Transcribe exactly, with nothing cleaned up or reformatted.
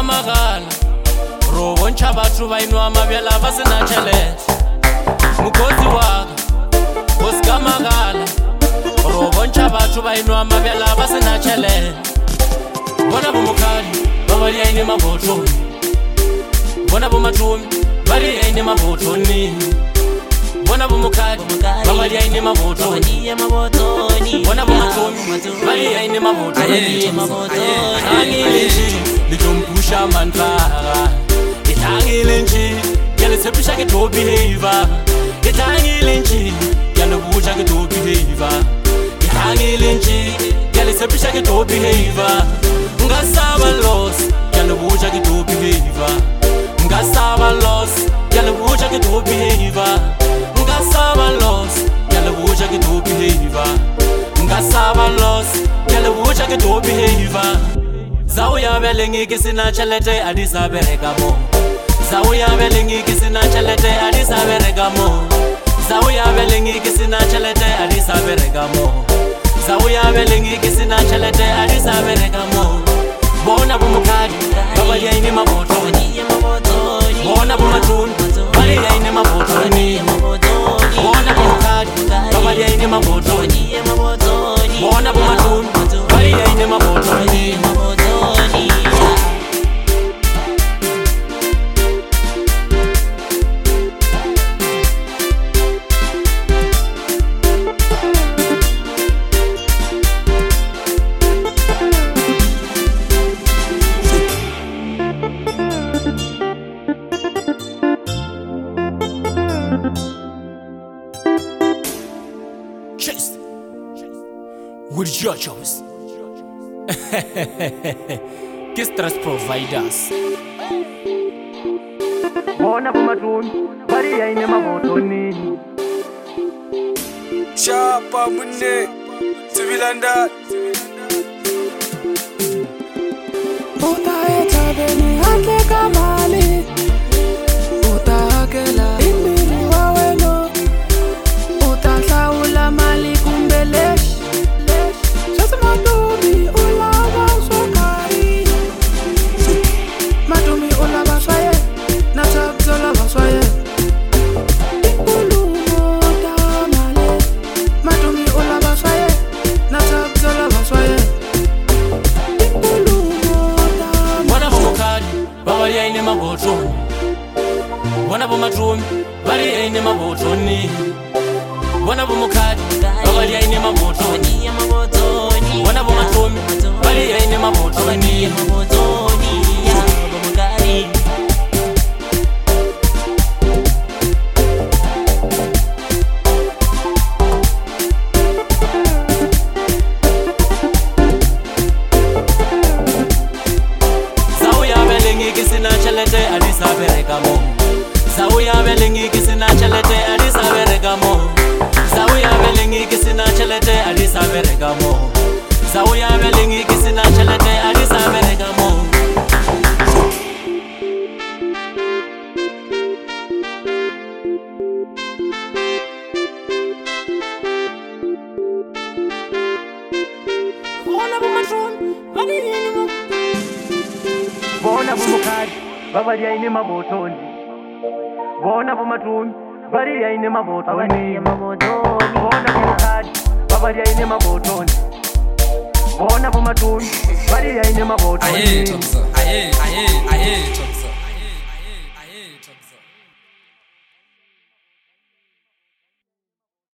Oskamagala Robo nchabatu bainwa mabyala basena challenge Mukozi waka Oskamagala Robo nchabatu bainwa mabyala basena challenge Bona bumukali babali yaine mabotoni Bona bumatumi bali yaine mabotoni Bona bumukali babali yaine mabotoni Bona bumatumi bali yaine mabotoni Angilenji lijompusha mantra Itangilenji yalisepusha ke to behave Itangilenji yalobusha ke to behave Itangilenji yalisepusha ke to behave Ngasaba loss yalobusha ke to behave Ngasaba loss yalobusha ke to behave Ngasaba loss yalobusha ke to behave Ngasaba loss yalobusha ke to behave Zawuya belingi kisina chalete adisa beregamo Zawuya belingi kisina chalete adisa beregamo Zawuya belingi kisina chalete adisa beregamo Zawuya belingi kisina chalete adisa beregamo Bona bumukadi babali yaine mabotoni Bona bumatuni bali yaine mabotoni Bona bumukadi babali yaine mabotoni Bona bumatuni bali yaine mabotoni Chase with judges. Kistress providers. Bona bumatuni bali yaine mabotoni Chapa munne Sivilanda Uta eta beni hake kamali Uta hakela imiri waweno Uta saula mali kumbelesh Shasa matumi ulaba sokari Matumi ulaba swaye Natabzola baswaye Ikulumo tamale Matumi ulaba swaye Natabzola baswaye Bona bumukali babali yaine mabotoni Bona bumatumi bali yaine mabotoni Bona bumukali babali yaine mabotoni Bona bumatumi bali yaine mabotoni Kisina chalete adisa beregamo Zawuya belingi kisina chalete adisa beregamo Zawuya belingi kisina chalete adisa beregamo Zawuya belingi kisina chalete adisa beregamo Bona bumatuni bali yaine Bona bumukadi babali yaine mabotoni Bona bumatuni bali yaine mabotoni Bona bumukadi babali yaine mabotoni Bona bumatuni bali yaine mabotoni Aye, aye, aye, aye